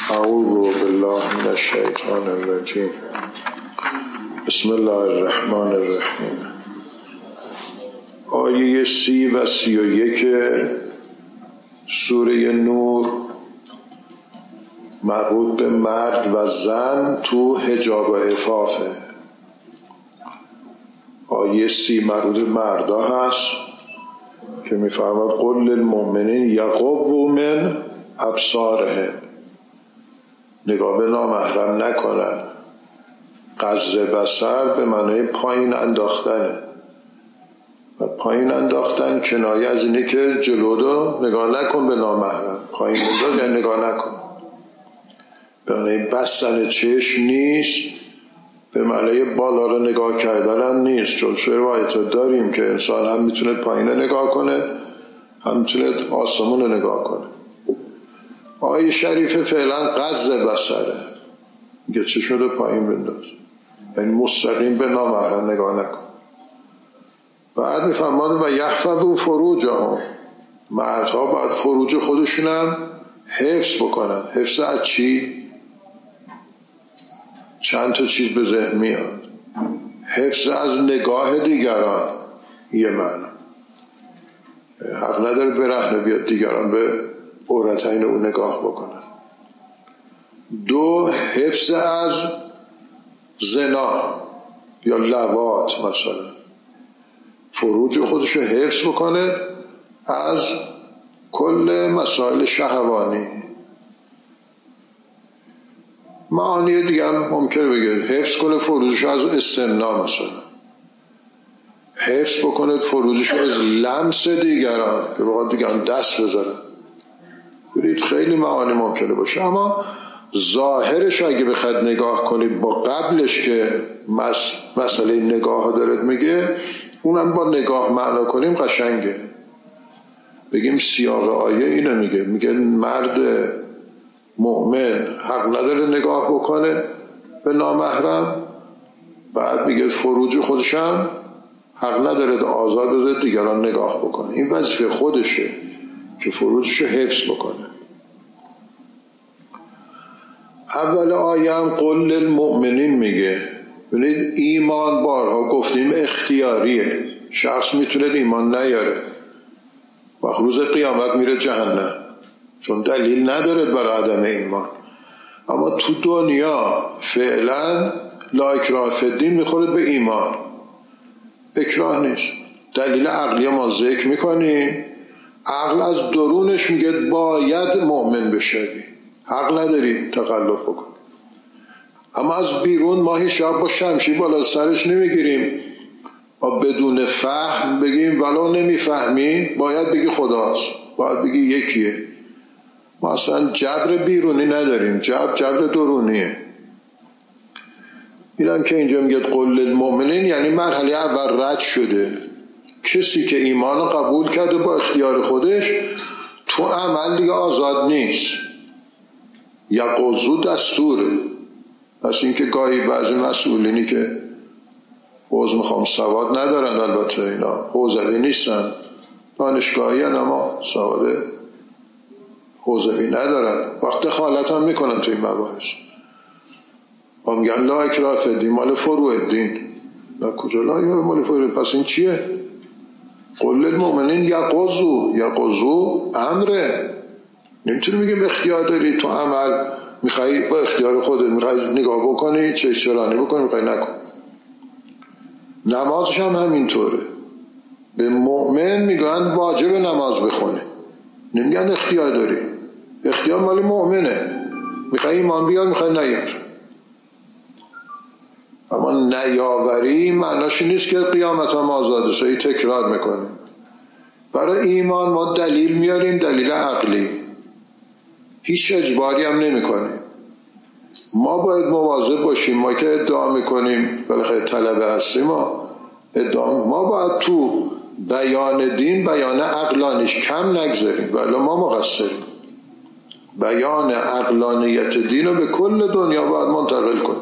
اعوذ بالله من الشیطان الرجیم. بسم الله الرحمن الرحیم. آیه 30 و 31 سوره نور مربوط به مرد و زن تو حجاب و عفافه. آیه 30 مربوط به مردا هست که میفرماد قل للمؤمنین یغضوا من ابصارهم، نگاه به نامحرم نکنن. غض بصر به معنای پایین انداختنه و پایین انداختن کنایه از اینه که جلو رو نگاه نکن به نامحرم. پایین انداز یعنی نگاه نکن، به معنای بستن چشم نیست، به معنای بالا رو نگاه کردن هم نیست. چون روایت داریم که انسان هم میتونه پایین نگاه کنه، هم میتونه آسمون رو نگاه کنه. آیه شریفه فعلا غض بصره، میگه چشم رو پایین بنداز، یعنی مستقیم به نامحرم نگاه نکن. بعد میفرماد و یحفظوا فروجهم، مردها باید فروج خودشون هم حفظ بکنن. حفظ از چی؟ چند تا چیز به ذهن میاد. حفظ از نگاه دیگران، یه معنی حق نداره برهنه بیاد دیگران به عورتین او نگاه بکنن. دو، حفظ از زنا یا لواط، مثلا فروج خودشو حفظ بکنه از کل مسائل شهوانی. معانی دیگه هم ممکنه بگه حفظ کنه فروجشو از استمناء، مثلا حفظ بکنه فروجشو از لمس دیگران که بخواد دیگران دست بذارن. برید خیلی معانی ممکنه باشه، اما ظاهرش اگه بخواد نگاه کنید با قبلش که مسئله نگاه ها دارد میگه، اونم با نگاه معنا کنیم قشنگه. بگیم سیاق آیه اینو میگه مرد مؤمن حق نداره نگاه بکنه به نامحرم. بعد میگه فروج خودشم حق نداره آزاد بذاره دیگران نگاه بکنه. این وظیفه خودشه که فروجشو حفظ بکنه. اول آیه هم قل للمؤمنین میگه. ببینید ایمان بارها گفتیم اختیاریه، شخص میتونه ایمان نیاره و روز قیامت میره جهنم چون دلیل نداره برای عدم ایمان. اما تو دنیا فعلا لا اکراه فی الدین میخوره به ایمان، اکراه نیست. دلیل عقلی ما ذکر میکنیم، عقل از درونش میگه باید مؤمن بشوی، حق نداری تقلب بکن. اما از بیرون ما هیچ شب با شمشیر بالا سرش نمیگیریم و بدون فهم بگیم ولو نمیفهمی باید بگی خداست، باید بگی یکیه. ما اصلا جبر بیرونی نداریم، جبر درونیه. اینم که اینجا میگه قل للمؤمنین یعنی مرحله اول رد شده. کسی که ایمان قبول کرده با اختیار خودش تو عمل دیگه آزاد نیست. یغضوا دستوره. پس این که گاهی بعضی مسئولینی که حوض میخوام سواد ندارن، البته اینا حوزوی نیستن، دانشگاهی هن اما سواد حوزوی ندارن، وقت دخالت هم میکنن توی مباحث. هم میگن لا اکراه فی الدین، مال فروع الدین. نه کجا لا مال فروع؟ پس این چیه؟ قل للمؤمنین یغضوا امره. نمیتونی بگیم اختیار داری تو عمل، میخوای با اختیار خودت میخوای نگاه بکنی چرانی بکنی، میخوای نکن. نمازش هم همینطوره. به مؤمن میگن واجب نماز بخونه، نمیگن اختیار داری. اختیار مال مؤمنه، میخوای ایمان بیار میخوای نیار. اما نیاوری معناش نیست که قیامت هم آزاده. سایی تکرار میکنیم. برای ایمان ما دلیل میاریم، دلیل عقلی، هیچ اجباری هم نمی کنیم. ما باید مواظب باشیم. ما که ادعا میکنیم بالاخره طلبه هستیم، ما باید تو بیان دین بیان عقلانیش کم نگذاریم، ولی ما مقصریم. بیان عقلانیت دین رو به کل دنیا باید منتقل کنیم.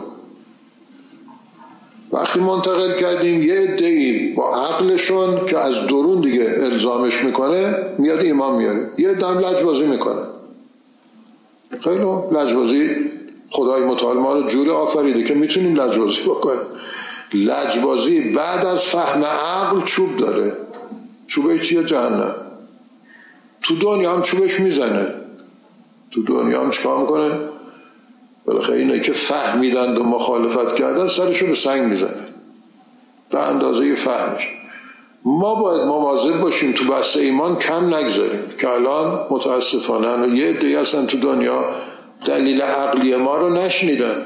وقتی منتقل کردیم یه عده‌ای با عقلشون که از درون دیگه الزامش میکنه میاد ایمان میاره، یه دم لجبازی میکنه. خیلی لجبازی خدای متعال ما رو جوری آفریده که میتونیم لجبازی بکنیم. لجبازی بعد از فهم عقل چوب داره. چوبش چیه؟ جهنم. تو دنیا هم چوبش میزنه. تو دنیا هم چیکار میکنه؟ بالاخره اینه که فهمیدند و مخالفت کردن سرشو به سنگ میزنه به اندازه فهمش. ما باید مواظب باشیم تو بحث ایمان کم نگذاریم که الان متاسفانه یه عده‌ای هستن تو دنیا دلیل عقلی ما رو نشنیدن.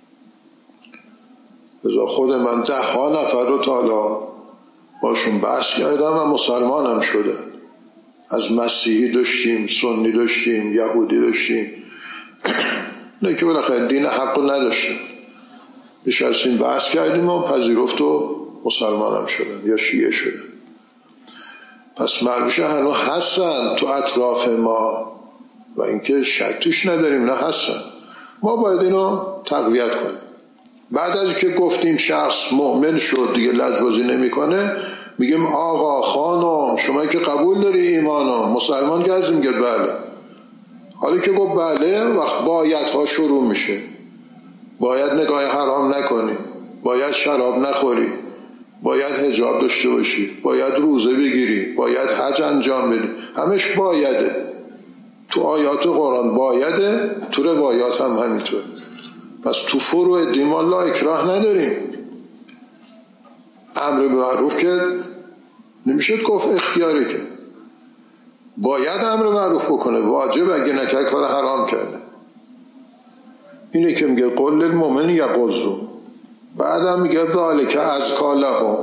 لذا خود من 10 نفر رو تا حالا باشون بحث کردم و مسلمانم شده. از مسیحی داشتیم، سنی داشتیم، یهودی داشتیم، نه که بالاخره دین حق رو نداشتیم. نشستیم بحث کردیم و پذیرفت و مسلمانم شدن یا شیعه شدن. پس معلومه هنوز هستن تو اطراف ما و اینکه شک توش نداریم، نه هستن. ما باید اینو تقویت کنیم. بعد از که گفتیم شخص مؤمن شد دیگه لجبازی نمیکنه، میگیم آقا خانم شما که قبول داری ایمانو، مسلمان که هستیم؟ میگه بله. حالا که گفت بله، وقت بایدها شروع میشه. باید نگاه حرام نکنی، باید شراب نخوری، باید حجاب داشته باشی، باید روزه بگیری، باید حج انجام بدی. همش بایده. تو آیات قرآن بایده، تو روایات هم همینطور. پس تو فروع دین ما لا اکراه نداریم. امر به معروف که نمیشه گفت اختیاری، که باید امر معروف بکنه، واجب اگه نکرد کار حرام کرده. اینه که میگه قل للمؤمن یغضوا، بعدم میگه ذالک ازکی لهم،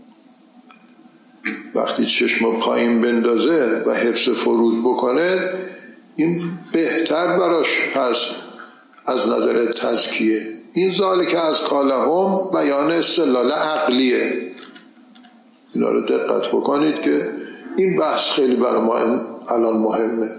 وقتی چشم پایین بندازه و حفظ فروج بکنه این بهتر براش. پس از نظر تزکیه این ذالک ازکی لهم بیان استدلال عقلیه. اینا رو دقت بکنید که این بحث خیلی برای ما الان مهمه.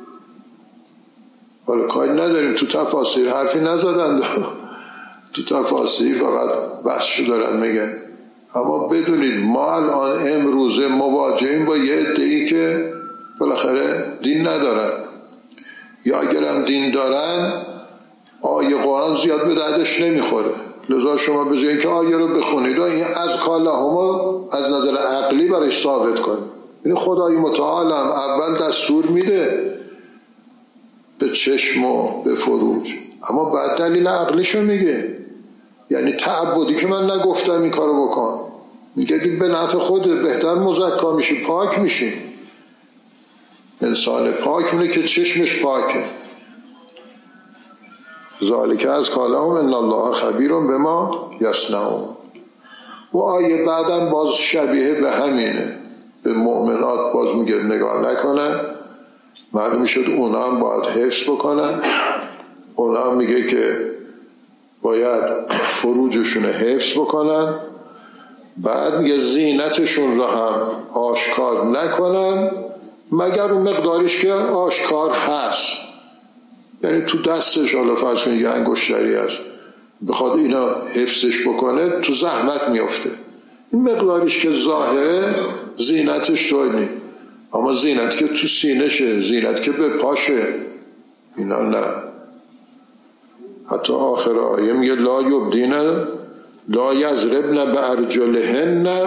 حالا کاری نداریم تو تفاسیر حرفی نزدند تو تفاسیر فقط بحثشو دارن میگن، اما بدونید ما الان امروزه مواجهیم با یه عده‌ای که بالاخره دین ندارن، یا اگرم دین دارن آیه قرآن زیاد به دردش نمیخوره. لذا شما به جای اینکه آیه رو بخونید و این ازکی لهم از نظر عقلی برایش ثابت کنید. این خدای متعال هم اول دستور میده به چشم و به فروج، اما بعد دلیل عقلیشو میگه. یعنی تعبدی که من نگفتم این کارو بکن، میگه به نفع خودت بهتر مزکا میشی، پاک میشی. انسان پاک اونه که چشمش پاکه. ذالک ازکی لهم ان الله خبیر بما یصنعون. و آیه بعدم باز شبیه به همینه، به مؤمنات باز میگه نگاه نکنن. معلوم شد اونا هم باید حفظ بکنن. اونا هم میگه که باید فروجشون حفظ بکنن. بعد میگه زینتشون رو هم آشکار نکنن مگر اون مقداریش که آشکار هست. یعنی تو دستش حالا فرض کنید یه انگشتری هست، بخواد اینا حفظش بکنه تو زحمت میفته. این مقداریش که ظاهره زینتش تو نی، اما زینت که تو سینشه، زینت که به پاشه، اینا نه. حتی آخر آیه میگه لا یبدین لا یضربن بارجلهن.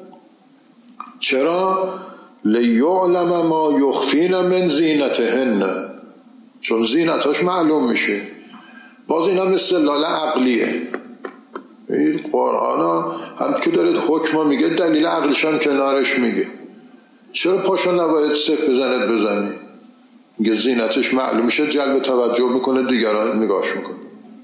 چرا؟ لیعلم ما یخفین من زینتهن، چون زینتاش معلوم میشه. باز این هم استدلال عقلیه. این قرآن هم که داره حکم میگه دلیل عقلش هم کنارش میگه. چرا پاشو نباید صف بزنی؟ میگه زینتش معلوم میشه، جلب توجه میکنه، دیگران نگاش میکنه.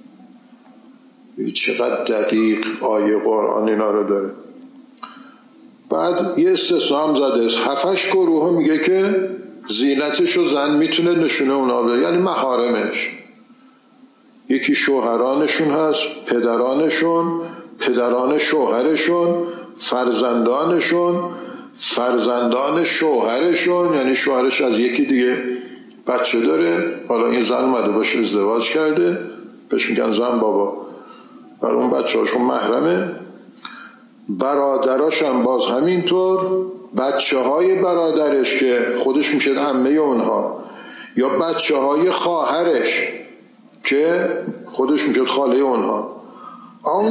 چقدر دقیق آیه قرآن اینا رو داره. بعد یه استثنا هم زده است، 7-8 گروه میگه که زینتش رو زن میتونه نشونه اونا بده، یعنی محارمش. یکی شوهرانشون هست، پدرانشون، پدران شوهرشون، فرزندانشون، فرزندان شوهرشون، یعنی شوهرش از یکی دیگه بچه داره، حالا این زن اومده باشه ازدواج کرده، بهش میگن زن بابا، برای اون بچه هاشون محرمه. برادراش هم باز همینطور، بچه های برادرش که خودش میشه عمه اونها، یا بچه های خواهرش که خودش میشد خاله اونها. او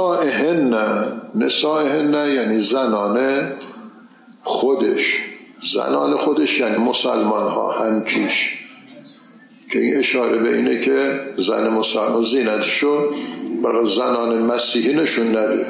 نسائهن یعنی زنان خودش، زنان خودش یعنی مسلمان ها همکیش، که این اشاره به اینه که زن مسلمان زینتشو برای زنان مسیحی نشون نده.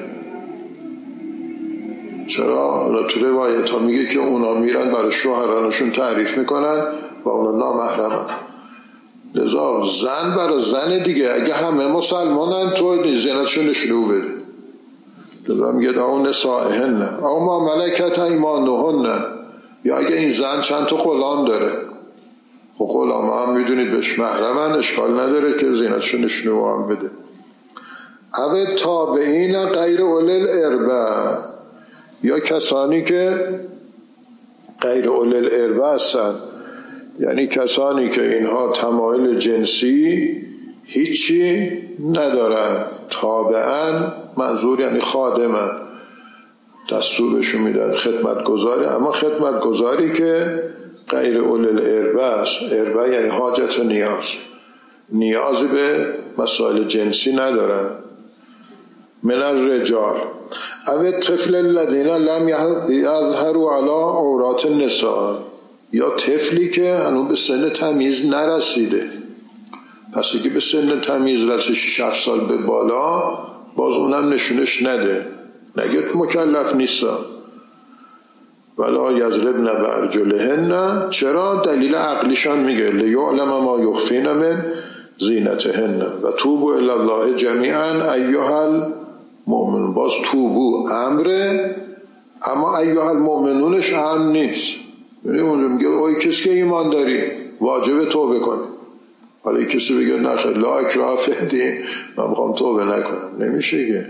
چرا؟ تو روایت ها میگه که اونا میرن برای شوهرانشون تعریف میکنن و اونا نامحرمن. لذا زن برای زن دیگه، اگه همه مسلمانن تو زینتشون نشونه بده. لذا میگه او نسائهن او ما ملکت ایمانهن، یا اگه این زن چند تا غلام داره، خب غلام هم میدونید بهش محرمن، اشکال نداره که زینتشون نشونه هم بده. او تابعین غیر اولی الاربه، یا کسانی که غیر اولی الاربه هستن، یعنی کسانی که اینها تمایل جنسی هیچی ندارن. تابعن منظور یعنی خادمن، دستورشون میدن، خدمتگزاری، اما خدمتگزاری که غیر اولی الاربه است. اربه یعنی حاجت و نیازی به مسائل جنسی ندارن. من الرجال او طفل الذین لم یظهروا علی عورات النساء، یا طفلی که هنوز به سن تمیز نرسیده. پس اگه به سن تمیز رسید 6-7 سال به بالا، باز اونم نشونش نده، نگه مکلف نیستا. ولا یضربن بارجلهن، چرا؟ دلیل عقلیشان میگه لیعلم ما یخفین من زینتهن و توبوا الی الله جمیعا ایها المؤمنون. باز توبو امره، اما ایها المؤمنونش هم نیست. یعنی اونجا میگه اوی کسی که ایمان داری واجب توبه کنی. حالا کسی بگه نخیر لا اکراه فی الدین، من میخوام توبه نکنم، نمیشه که.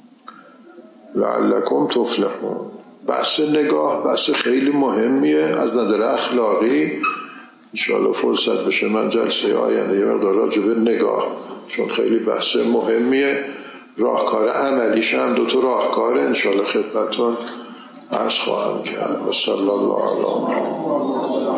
لعلکم تفلحون. بحث نگاه بحث خیلی مهمیه از نظر اخلاقی. انشاءالله فرصت بشه من جلسه آینده یه مقدار راجع به نگاه، چون خیلی بحث مهمیه، راهکار عملیش هم 2 راهکار انشاءالله خدمتون عرض خواهم کرد. و صلی الله علیه و